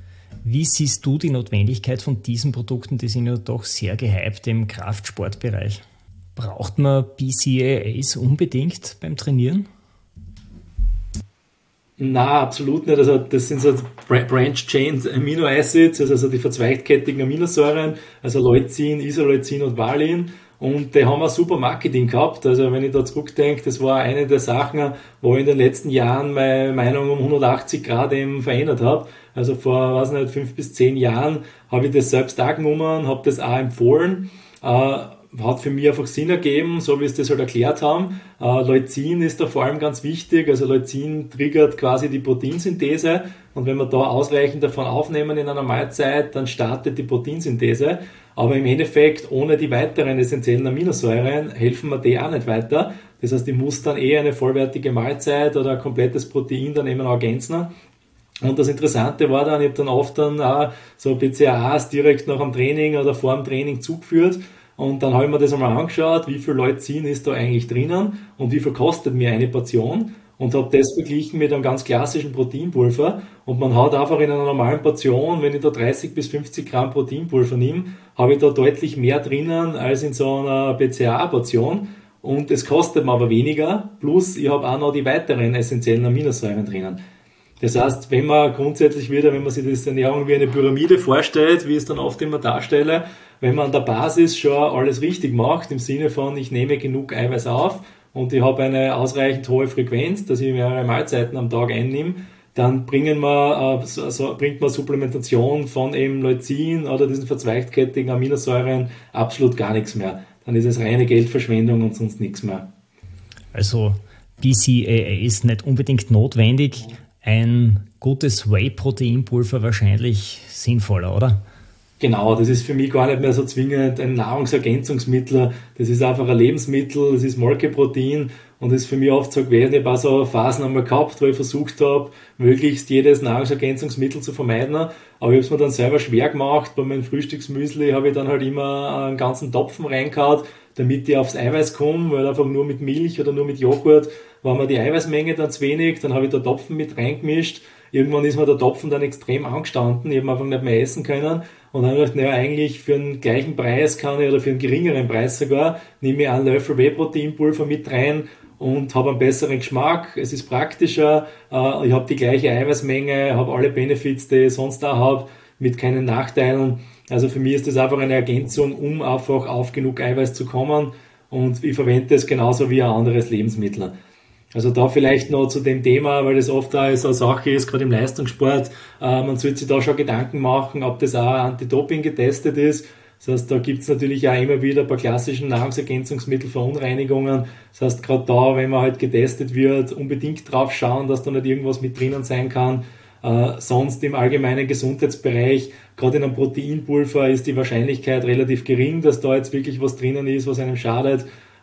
Wie siehst du die Notwendigkeit von diesen Produkten? Die sind ja doch sehr gehypt im Kraftsportbereich. Braucht man B C A As unbedingt beim Trainieren? Na, absolut nicht. Also das sind so Branch-Chain Amino Acids, also die verzweigtkettigen Aminosäuren, also Leucin, Isoleucin und Valin. Und die haben ein super Marketing gehabt. Also wenn ich da zurückdenke, das war eine der Sachen, wo ich in den letzten Jahren meine Meinung um hundertachtzig Grad eben verändert habe. Also vor, weiß nicht, fünf bis zehn Jahren habe ich das selbst auch genommen, habe das auch empfohlen. Äh, hat für mich einfach Sinn ergeben, so wie es das halt erklärt haben. Äh, Leucin ist da vor allem ganz wichtig, also Leucin triggert quasi die Proteinsynthese und wenn wir da ausreichend davon aufnehmen in einer Mahlzeit, dann startet die Proteinsynthese, aber im Endeffekt ohne die weiteren essentiellen Aminosäuren helfen wir die auch nicht weiter. Das heißt, ich muss dann eher eine vollwertige Mahlzeit oder ein komplettes Protein dann eben auch ergänzen. Und das Interessante war dann, ich habe dann oft dann auch so B C A As direkt nach dem Training oder vor dem Training zugeführt. Und dann habe ich mir das einmal angeschaut, wie viel Leucin ist da eigentlich drinnen und wie viel kostet mir eine Portion und habe das verglichen mit einem ganz klassischen Proteinpulver und man hat einfach in einer normalen Portion, wenn ich da dreißig bis fünfzig Gramm Proteinpulver nehme, habe ich da deutlich mehr drinnen als in so einer B C A A-Portion und es kostet mir aber weniger, plus ich habe auch noch die weiteren essentiellen Aminosäuren drinnen. Das heißt, wenn man grundsätzlich wieder, wenn man sich das Ernährung wie eine Pyramide vorstellt, wie ich es dann oft immer darstelle, wenn man an der Basis schon alles richtig macht, im Sinne von, ich nehme genug Eiweiß auf und ich habe eine ausreichend hohe Frequenz, dass ich mehrere Mahlzeiten am Tag einnehme, dann bringen wir, äh, so, so, bringt man Supplementation von eben Leucin oder diesen verzweigtkettigen Aminosäuren absolut gar nichts mehr. dann ist es reine Geldverschwendung und sonst nichts mehr. Also B C A A ist nicht unbedingt notwendig, ein gutes Whey-Proteinpulver wahrscheinlich sinnvoller, oder? Genau, das ist für mich gar nicht mehr so zwingend ein Nahrungsergänzungsmittel, das ist einfach ein Lebensmittel, das ist Molkeprotein und das ist für mich oft so gewesen. Ich habe auch so Phasen einmal gehabt, wo ich versucht habe, möglichst jedes Nahrungsergänzungsmittel zu vermeiden, aber ich habe es mir dann selber schwer gemacht. Bei meinem Frühstücksmüsli habe ich dann halt immer einen ganzen Topfen reingehauen, damit ich aufs Eiweiß komme, weil einfach nur mit Milch oder nur mit Joghurt war mir die Eiweißmenge dann zu wenig, dann habe ich da Topfen mit reingemischt. Irgendwann ist mir der Topfen dann extrem angestanden, ich habe einfach nicht mehr essen können und dann habe ich gedacht, naja, eigentlich für einen gleichen Preis kann ich, oder für einen geringeren Preis sogar, nehme ich einen Löffel Whey-Proteinpulver mit rein und habe einen besseren Geschmack, es ist praktischer, äh, ich habe die gleiche Eiweißmenge, habe alle Benefits, die ich sonst auch habe, mit keinen Nachteilen. Also für mich ist das einfach eine Ergänzung, um einfach auf genug Eiweiß zu kommen und ich verwende es genauso wie ein anderes Lebensmittel. Also da vielleicht noch zu dem Thema, weil das oft auch so eine Sache ist, gerade im Leistungssport, äh, man sollte sich da schon Gedanken machen, ob das auch Anti-Doping getestet ist. Das heißt, da gibt's natürlich auch immer wieder ein paar klassischen Nahrungsergänzungsmittelverunreinigungen. Das heißt, gerade da, wenn man halt getestet wird, unbedingt drauf schauen, dass da nicht irgendwas mit drinnen sein kann. Äh, sonst im allgemeinen Gesundheitsbereich, gerade in einem Proteinpulver, ist die Wahrscheinlichkeit relativ gering, dass da jetzt wirklich was drinnen ist, was einem schadet.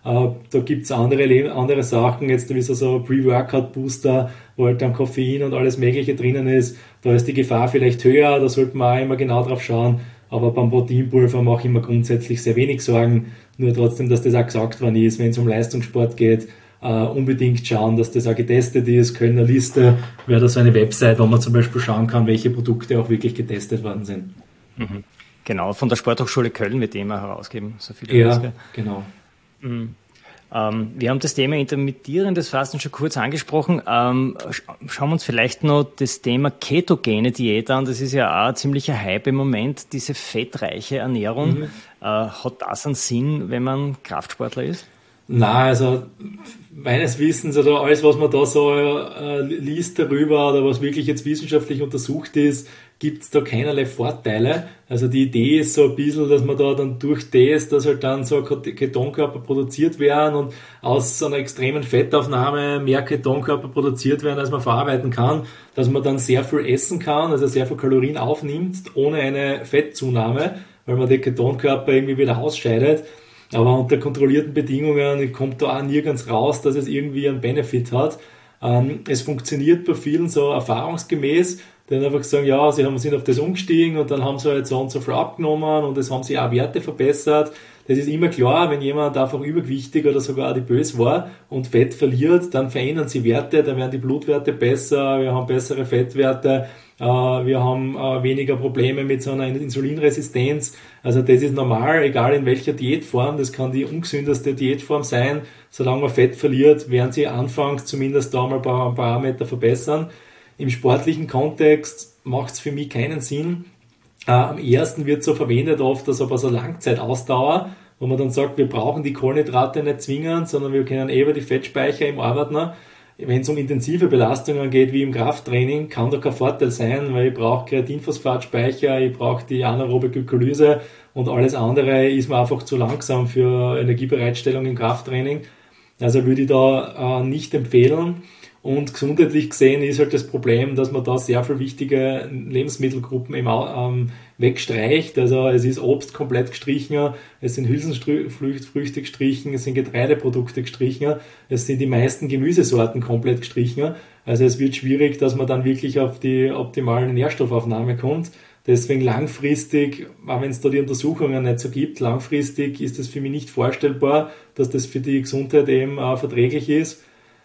Da gibt's andere, andere Sachen, jetzt wie so Pre-Workout-Booster, wo halt dann Koffein und alles Mögliche drinnen ist. Da ist die Gefahr vielleicht höher, da sollte man auch immer genau drauf schauen. Aber beim Proteinpulver mache ich mir grundsätzlich sehr wenig Sorgen. Nur trotzdem, dass das auch gesagt worden ist, wenn es um Leistungssport geht, Uh, unbedingt schauen, dass das auch getestet ist. Kölner Liste wäre da so eine Website, wo man zum Beispiel schauen kann, welche Produkte auch wirklich getestet worden sind. Mhm. Genau, von der Sporthochschule Köln wird die immer herausgeben. So viele ja, Liste. Genau. Mhm. Ähm, wir haben das Thema intermittierendes Fasten schon kurz angesprochen. Ähm, schauen wir uns vielleicht noch das Thema ketogene Diät an. Das ist ja auch ein ziemlicher Hype im Moment, diese fettreiche Ernährung. Mhm. Äh, hat das einen Sinn, wenn man Kraftsportler ist? Na, also meines Wissens oder alles, was man da so äh, liest darüber oder was wirklich jetzt wissenschaftlich untersucht ist, gibt es da keinerlei Vorteile. Also die Idee ist so ein bisschen, dass man da dann durch das, dass halt dann so Ketonkörper produziert werden und aus so einer extremen Fettaufnahme mehr Ketonkörper produziert werden, als man verarbeiten kann, dass man dann sehr viel essen kann, also sehr viel Kalorien aufnimmt, ohne eine Fettzunahme, weil man die Ketonkörper irgendwie wieder ausscheidet. Aber unter kontrollierten Bedingungen kommt da auch nirgends raus, dass es irgendwie einen Benefit hat. Ähm, es funktioniert bei vielen so erfahrungsgemäß, die dann einfach sagen, ja, sie haben, sind auf das umgestiegen und dann haben sie halt so und so viel abgenommen und es haben sich auch Werte verbessert. Das ist immer klar, wenn jemand einfach übergewichtig oder sogar adipös war und Fett verliert, dann verändern sie Werte, dann werden die Blutwerte besser, wir haben bessere Fettwerte, wir haben weniger Probleme mit so einer Insulinresistenz. Also das ist normal, egal in welcher Diätform, das kann die ungesündeste Diätform sein. Solange man Fett verliert, werden sie anfangs zumindest da mal ein paar Parameter verbessern. Im sportlichen Kontext macht es für mich keinen Sinn. Äh, am ersten wird so verwendet oft, dass aber so Langzeitausdauer, wo man dann sagt, wir brauchen die Kohlenhydrate nicht zwingend, sondern wir können eben die Fettspeicher im Arbeiten. Wenn es um intensive Belastungen geht, wie im Krafttraining, kann da kein Vorteil sein, weil ich brauche Kreatinphosphatspeicher, ich brauche die anaerobe Glykolyse und alles andere ist mir einfach zu langsam für Energiebereitstellung im Krafttraining. Also würde ich da äh, nicht empfehlen. Und gesundheitlich gesehen ist halt das Problem, dass man da sehr viele wichtige Lebensmittelgruppen eben ähm, wegstreicht. Also es ist Obst komplett gestrichen, es sind Hülsenfrüchte gestrichen, es sind Getreideprodukte gestrichen, es sind die meisten Gemüsesorten komplett gestrichen. Also es wird schwierig, dass man dann wirklich auf die optimale Nährstoffaufnahme kommt. Deswegen langfristig, auch wenn es da die Untersuchungen nicht so gibt, langfristig ist es für mich nicht vorstellbar, dass das für die Gesundheit eben äh, verträglich ist.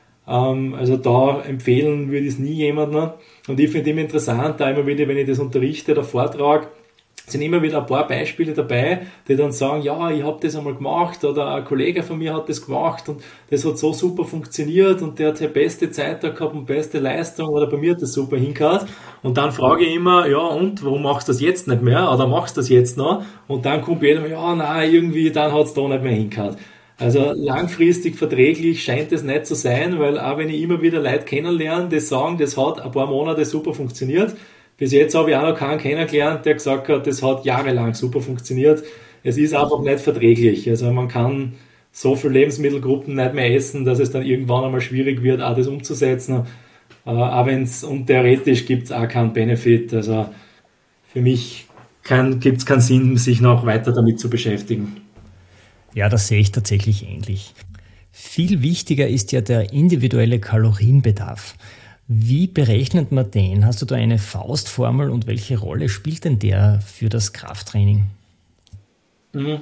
Also da empfehlen würde ich es nie jemandem. Und ich finde immer interessant, da immer wieder, wenn ich das unterrichte oder vortrage, sind immer wieder ein paar Beispiele dabei, die dann sagen, ja, ich habe das einmal gemacht oder ein Kollege von mir hat das gemacht und das hat so super funktioniert und der hat seine beste Zeit da gehabt und beste Leistung oder bei mir hat das super hingehört. Und dann frage ich immer, ja und, warum machst du das jetzt nicht mehr oder machst du das jetzt noch? Und dann kommt jeder, ja, nein, irgendwie, dann hat es da nicht mehr hingehört. Also langfristig verträglich scheint es nicht zu sein, weil auch wenn ich immer wieder Leute kennenlerne, die sagen, das hat ein paar Monate super funktioniert. Bis jetzt habe ich auch noch keinen kennengelernt, der gesagt hat, das hat jahrelang super funktioniert. es ist einfach nicht verträglich. Also man kann so viele Lebensmittelgruppen nicht mehr essen, dass es dann irgendwann einmal schwierig wird, auch das umzusetzen. Äh, auch wenn's, und theoretisch gibt es auch keinen Benefit. Also für mich gibt es keinen Sinn, sich noch weiter damit zu beschäftigen. Ja, das sehe ich tatsächlich ähnlich. Viel wichtiger ist ja der individuelle Kalorienbedarf. Wie berechnet man den? Hast du da eine Faustformel und welche Rolle spielt denn der für das Krafttraining? Mhm.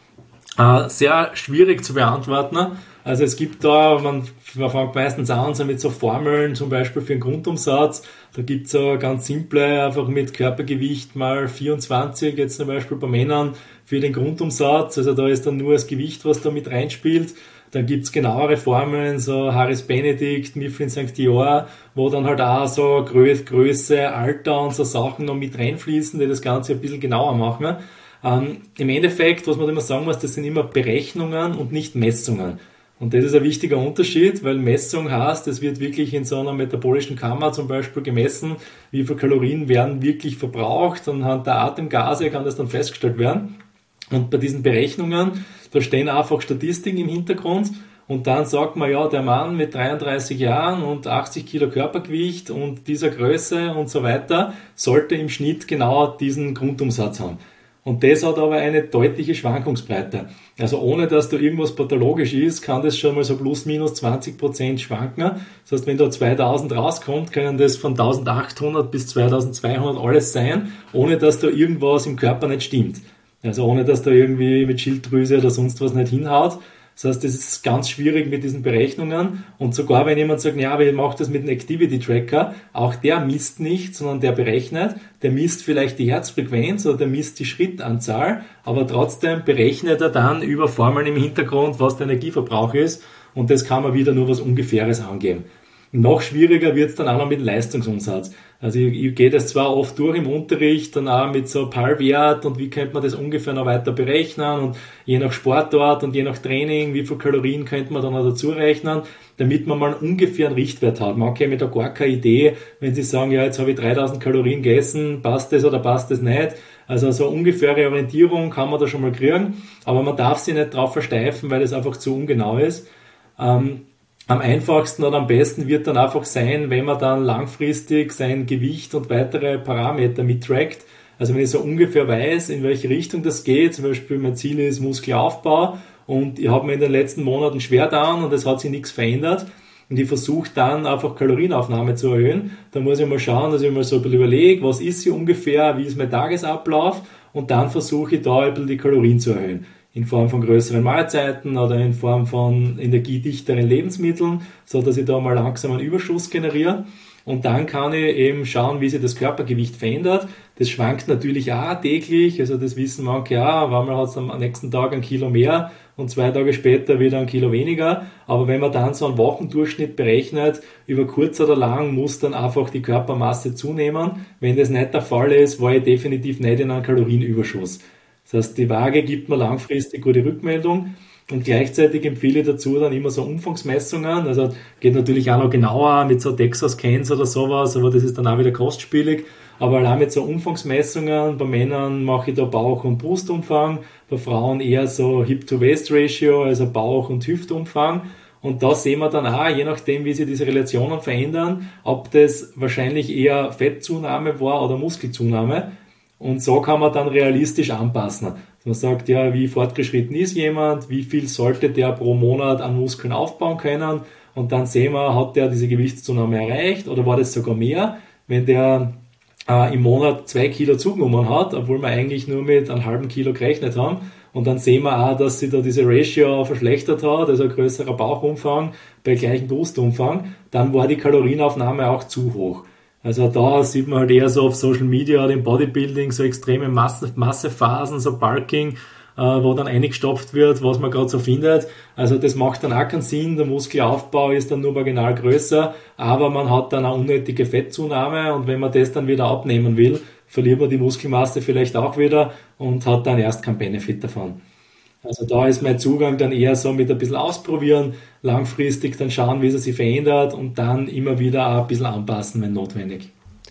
Äh, sehr schwierig zu beantworten. Also es gibt da, man, man fängt meistens an so mit so Formeln, zum Beispiel für einen Grundumsatz. Da gibt es so ganz simple, einfach mit Körpergewicht mal vierundzwanzig, jetzt zum Beispiel bei Männern für den Grundumsatz. Also da ist dann nur das Gewicht, was da mit reinspielt. Dann gibt's genauere Formeln, so Harris Benedict, Mifflin Sankt Dior, wo dann halt auch so Grö- Größe, Alter und so Sachen noch mit reinfließen, die das Ganze ein bisschen genauer machen. Ähm, Im Endeffekt, was man immer sagen muss, das sind immer Berechnungen und nicht Messungen. Und das ist ein wichtiger Unterschied, weil Messung heißt, es wird wirklich in so einer metabolischen Kammer zum Beispiel gemessen, wie viel Kalorien werden wirklich verbraucht. Anhand der Atemgase kann das dann festgestellt werden. Und bei diesen Berechnungen, da stehen einfach Statistiken im Hintergrund und dann sagt man, ja, der Mann mit dreiunddreißig Jahren und achtzig Kilo Körpergewicht und dieser Größe und so weiter sollte im Schnitt genau diesen Grundumsatz haben. Und das hat aber eine deutliche Schwankungsbreite. Also ohne, dass da irgendwas pathologisch ist, kann das schon mal so plus minus zwanzig Prozent schwanken. Das heißt, wenn da zweitausend rauskommt, können das von eintausendachthundert bis zweitausendzweihundert alles sein, ohne dass da irgendwas im Körper nicht stimmt. Also ohne, dass da irgendwie mit Schilddrüse oder sonst was nicht hinhaut. Das heißt, das ist ganz schwierig mit diesen Berechnungen. Und sogar wenn jemand sagt, ja, aber ich mache das mit einem Activity Tracker, auch der misst nicht, sondern der berechnet. Der misst vielleicht die Herzfrequenz oder der misst die Schrittanzahl, aber trotzdem berechnet er dann über Formeln im Hintergrund, was der Energieverbrauch ist. Und das kann man wieder nur was Ungefähres angeben. Noch schwieriger wird es dann auch noch mit dem Leistungsumsatz. Also ich, ich gehe das zwar oft durch im Unterricht, dann auch mit so P A R-Wert und wie könnte man das ungefähr noch weiter berechnen und je nach Sportort und je nach Training, wie viel Kalorien könnte man dann noch dazu rechnen, damit man mal ungefähr einen Richtwert hat. Manche haben da gar keine Idee, wenn sie sagen, ja, jetzt habe ich dreitausend Kalorien gegessen, passt das oder passt das nicht. Also so eine ungefähre Orientierung kann man da schon mal kriegen, aber man darf sich nicht drauf versteifen, weil das einfach zu ungenau ist. Ähm, Am einfachsten und am besten wird dann einfach sein, wenn man dann langfristig sein Gewicht und weitere Parameter mittrackt. Also wenn ich so ungefähr weiß, in welche Richtung das geht, zum Beispiel mein Ziel ist Muskelaufbau und ich habe mir in den letzten Monaten schwer getan und es hat sich nichts verändert und ich versuche dann einfach Kalorienaufnahme zu erhöhen, dann muss ich mal schauen, dass ich mir so ein bisschen überlege, was ist sie ungefähr, wie ist mein Tagesablauf und dann versuche ich da ein bisschen die Kalorien zu erhöhen. In Form von größeren Mahlzeiten oder in Form von energiedichteren Lebensmitteln, so dass ich da mal langsam einen Überschuss generiere. Und dann kann ich eben schauen, wie sich das Körpergewicht verändert. Das schwankt natürlich auch täglich, also das wissen manche auch, weil man hat am nächsten Tag ein Kilo mehr und zwei Tage später wieder ein Kilo weniger. Aber wenn man dann so einen Wochendurchschnitt berechnet, über kurz oder lang muss dann einfach die Körpermasse zunehmen. Wenn das nicht der Fall ist, war ich definitiv nicht in einem Kalorienüberschuss. Das heißt, die Waage gibt mir langfristig gute Rückmeldung und gleichzeitig empfehle ich dazu dann immer so Umfangsmessungen. Also geht natürlich auch noch genauer mit so DEXA-Scans oder sowas, aber das ist dann auch wieder kostspielig. Aber allein mit so Umfangsmessungen, bei Männern mache ich da Bauch- und Brustumfang, bei Frauen eher so Hip-to-Waist-Ratio, also Bauch- und Hüftumfang. Und da sehen wir dann auch, je nachdem, wie sich diese Relationen verändern, ob das wahrscheinlich eher Fettzunahme war oder Muskelzunahme. Und so kann man dann realistisch anpassen. Man sagt, ja, wie fortgeschritten ist jemand, wie viel sollte der pro Monat an Muskeln aufbauen können und dann sehen wir, hat der diese Gewichtszunahme erreicht oder war das sogar mehr, wenn der äh, im Monat zwei Kilo zugenommen hat, obwohl wir eigentlich nur mit einem halben Kilo gerechnet haben und dann sehen wir auch, dass sich da diese Ratio verschlechtert hat, also ein größerer Bauchumfang bei gleichem Brustumfang, dann war die Kalorienaufnahme auch zu hoch. Also da sieht man halt eher so auf Social Media oder im Bodybuilding so extreme Masse, Massephasen, so Bulking, äh, wo dann eingestopft wird, was man gerade so findet. Also das macht dann auch keinen Sinn, der Muskelaufbau ist dann nur marginal größer, aber man hat dann eine unnötige Fettzunahme und wenn man das dann wieder abnehmen will, verliert man die Muskelmasse vielleicht auch wieder und hat dann erst keinen Benefit davon. Also da ist mein Zugang dann eher so mit ein bisschen ausprobieren, langfristig dann schauen, wie es sich verändert und dann immer wieder auch ein bisschen anpassen, wenn notwendig.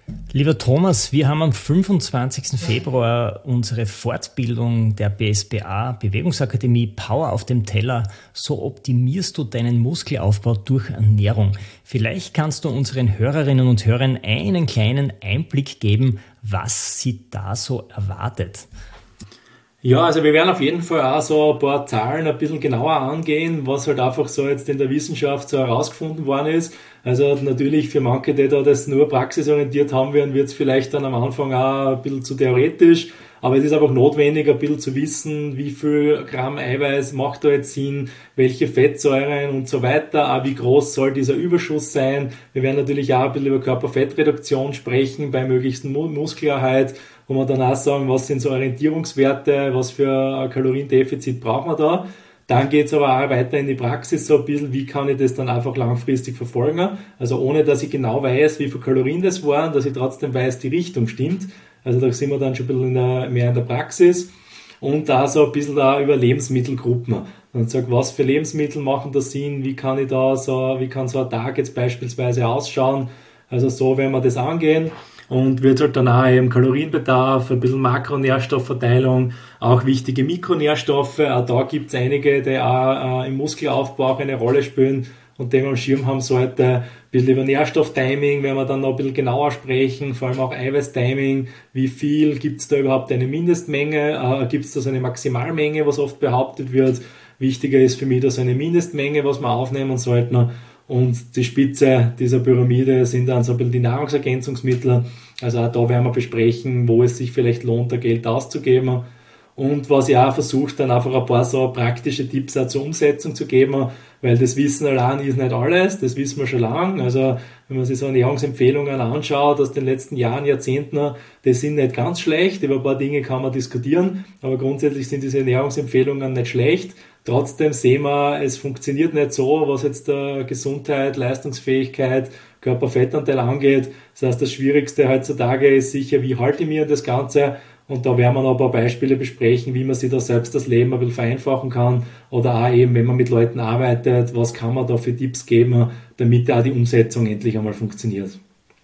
Lieber Thomas, wir haben am fünfundzwanzigsten Februar unsere Fortbildung der B S B A Bewegungsakademie Power auf dem Teller. So optimierst du deinen Muskelaufbau durch Ernährung. Vielleicht kannst du unseren Hörerinnen und Hörern einen kleinen Einblick geben, was sie da so erwartet. Ja, also wir werden auf jeden Fall auch so ein paar Zahlen ein bisschen genauer angehen, was halt einfach so jetzt in der Wissenschaft so herausgefunden worden ist. Also natürlich für manche, die da das nur praxisorientiert haben werden, wird es vielleicht dann am Anfang auch ein bisschen zu theoretisch. Aber es ist einfach notwendig, ein bisschen zu wissen, wie viel Gramm Eiweiß macht da jetzt Sinn, welche Fettsäuren und so weiter, auch wie groß soll dieser Überschuss sein. Wir werden natürlich auch ein bisschen über Körperfettreduktion sprechen bei möglichsten Muskelerhalt, wo wir dann auch sagen, was sind so Orientierungswerte, was für ein Kaloriendefizit brauchen wir da. Dann geht's aber auch weiter in die Praxis so ein bisschen, wie kann ich das dann einfach langfristig verfolgen. Also ohne, dass ich genau weiß, wie viel Kalorien das waren, dass ich trotzdem weiß, die Richtung stimmt. Also da sind wir dann schon ein bisschen in der, mehr in der Praxis. Und da so ein bisschen da über Lebensmittelgruppen. Und sag, was für Lebensmittel machen da Sinn, wie kann ich da so, wie kann so ein Tag jetzt beispielsweise ausschauen. Also so werden wir das angehen. Und wird halt dann auch eben Kalorienbedarf, ein bisschen Makronährstoffverteilung, auch wichtige Mikronährstoffe. Auch da gibt es einige, die auch äh, im Muskelaufbau auch eine Rolle spielen und die wir am Schirm haben sollten. Ein bisschen über Nährstofftiming werden wir dann noch ein bisschen genauer sprechen, vor allem auch Eiweißtiming. Wie viel gibt es da überhaupt eine Mindestmenge? Äh, gibt es da so eine Maximalmenge, was oft behauptet wird? Wichtiger ist für mich da so eine Mindestmenge, was wir aufnehmen sollten. Und die Spitze dieser Pyramide sind dann so ein bisschen die Nahrungsergänzungsmittel. Also auch da werden wir besprechen, wo es sich vielleicht lohnt, da Geld auszugeben. Und was ich auch versuche, dann einfach ein paar so praktische Tipps auch zur Umsetzung zu geben, weil das Wissen allein ist nicht alles, das wissen wir schon lange. Also wenn man sich so Ernährungsempfehlungen anschaut aus den letzten Jahren, Jahrzehnten, die sind nicht ganz schlecht, über ein paar Dinge kann man diskutieren, aber grundsätzlich sind diese Ernährungsempfehlungen nicht schlecht. Trotzdem sehen wir, es funktioniert nicht so, was jetzt der Gesundheit, Leistungsfähigkeit, Körperfettanteil angeht. Das heißt, das Schwierigste heutzutage ist sicher, wie halte ich mir an das Ganze? Und da werden wir noch ein paar Beispiele besprechen, wie man sich da selbst das Leben ein bisschen vereinfachen kann. Oder auch eben, wenn man mit Leuten arbeitet, was kann man da für Tipps geben, damit auch die Umsetzung endlich einmal funktioniert.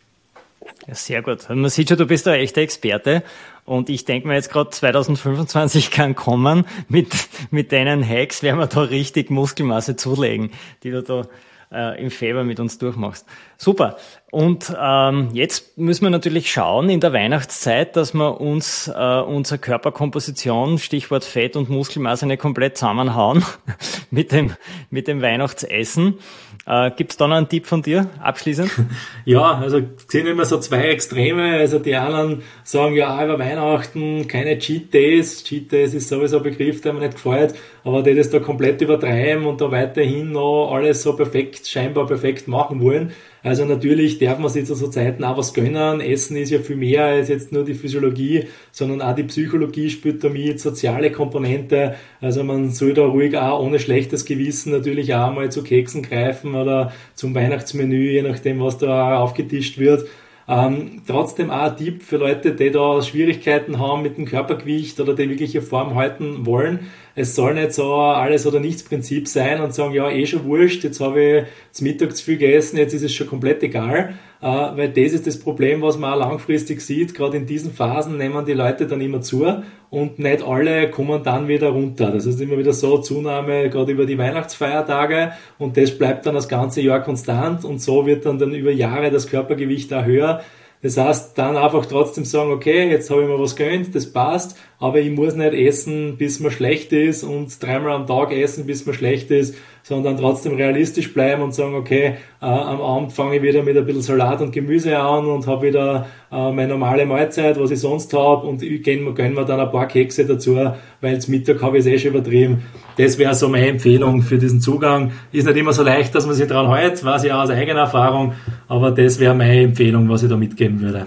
Ja, sehr gut. Man sieht schon, du bist ein echter Experte. Und ich denke mir jetzt gerade, zwanzig fünfundzwanzig kann kommen. Mit, mit deinen Hacks werden wir da richtig Muskelmasse zulegen, die du da äh, im Februar mit uns durchmachst. Super. Und ähm, jetzt müssen wir natürlich schauen in der Weihnachtszeit, dass wir uns äh, unsere Körperkomposition, Stichwort Fett und Muskelmasse, nicht komplett zusammenhauen mit dem mit dem Weihnachtsessen. Äh, Gibt es da noch einen Tipp von dir abschließend? Ja, also sind immer so zwei Extreme. Also die anderen sagen ja über Weihnachten keine Cheat Days. Cheat Days ist sowieso ein Begriff, der mir nicht gefällt, aber die das da komplett übertreiben und da weiterhin noch alles so perfekt, scheinbar perfekt machen wollen. Also natürlich darf man sich zu so Zeiten auch was gönnen. Essen ist ja viel mehr als jetzt nur die Physiologie, sondern auch die Psychologie spielt da mit, soziale Komponente. Also man soll da ruhig auch ohne schlechtes Gewissen natürlich auch mal zu Keksen greifen oder zum Weihnachtsmenü, je nachdem, was da aufgetischt wird. Ähm, trotzdem auch ein Tipp für Leute, die da Schwierigkeiten haben mit dem Körpergewicht oder die wirkliche Form halten wollen. Es soll nicht so alles oder nichts Prinzip sein und sagen, ja, eh schon wurscht, jetzt habe ich zum Mittag zu viel gegessen, jetzt ist es schon komplett egal, äh, weil das ist das Problem, was man auch langfristig sieht. Gerade in diesen Phasen nehmen die Leute dann immer zu und nicht alle kommen dann wieder runter. Das ist immer wieder so Zunahme, gerade über die Weihnachtsfeiertage, und das bleibt dann das ganze Jahr konstant und so wird dann, dann über Jahre das Körpergewicht auch höher. Das heißt, dann einfach trotzdem sagen, okay, jetzt habe ich mir was gönnt, das passt, aber ich muss nicht essen, bis mir schlecht ist und dreimal am Tag essen, bis mir schlecht ist, sondern trotzdem realistisch bleiben und sagen, okay, äh, am Abend fange ich wieder mit ein bisschen Salat und Gemüse an und habe wieder äh, meine normale Mahlzeit, was ich sonst habe, und ich gönne gönn mir dann ein paar Kekse dazu, weil zum Mittag habe ich es eh schon übertrieben. Das wäre so meine Empfehlung für diesen Zugang. Ist nicht immer so leicht, dass man sich dran hält, weiß ich auch aus eigener Erfahrung, aber das wäre meine Empfehlung, was ich da mitgeben würde.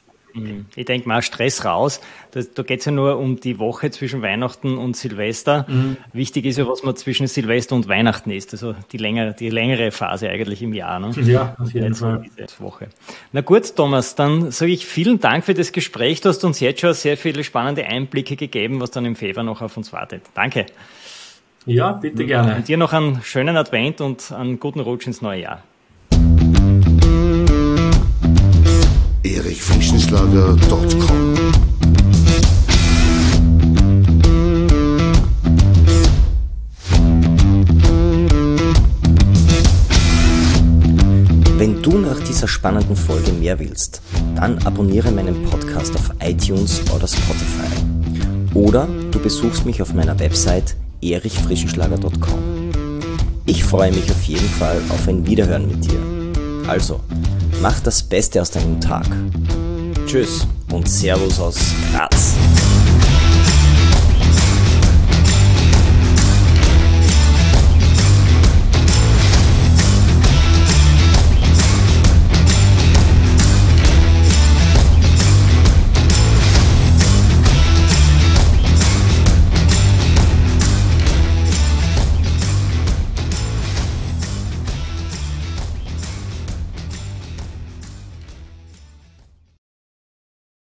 Ich denke mal, Stress raus. Da, da geht es ja nur um die Woche zwischen Weihnachten und Silvester. Mhm. Wichtig ist ja, was man zwischen Silvester und Weihnachten isst. Also die längere, die längere Phase eigentlich im Jahr. Ne? Ja, auf jeden Fall. Diese Woche. Na gut, Thomas, dann sage ich vielen Dank für das Gespräch. Du hast uns jetzt schon sehr viele spannende Einblicke gegeben, was dann im Februar noch auf uns wartet. Danke. Ja, bitte gerne. Und dir noch einen schönen Advent und einen guten Rutsch ins neue Jahr. erich frischenschlager punkt com. Wenn du nach dieser spannenden Folge mehr willst, dann abonniere meinen Podcast auf iTunes oder Spotify. Oder du besuchst mich auf meiner Website erich frischenschlager punkt com. Ich freue mich auf jeden Fall auf ein Wiederhören mit dir. Also, mach das Beste aus deinem Tag. Tschüss und Servus aus Graz.